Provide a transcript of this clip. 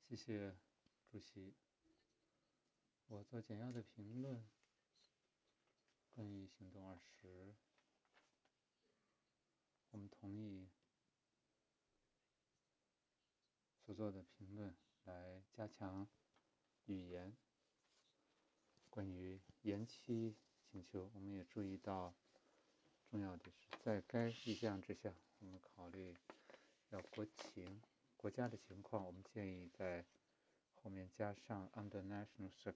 谢谢主席。我做简要的评论。关于行动20，我们同意所做的评论来加强语言。关于延期请求，我们也注意到重要的是，在该意向之下，我们考虑要国家的情况，我们建议在后面加上 under national